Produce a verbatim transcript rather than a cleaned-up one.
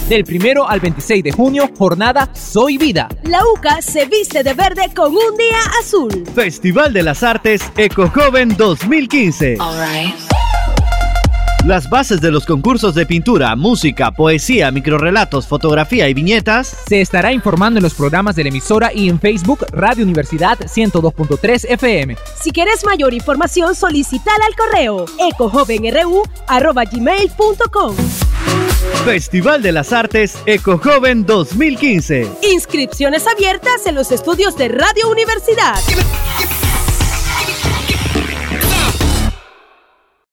Del primero al veintiséis de junio, jornada Soy Vida. La U C A se viste de verde con un día azul. Festival de las Artes Ecojoven dos mil quince. All right. Las bases de los concursos de pintura, música, poesía, microrrelatos, fotografía y viñetas se estará informando en los programas de la emisora y en Facebook Radio Universidad ciento dos punto tres F M. Si quieres mayor información, solicítala al correo ecojovenru arroba gmail punto com. Festival de las Artes Ecojoven dos mil quince. Inscripciones abiertas en los estudios de Radio Universidad.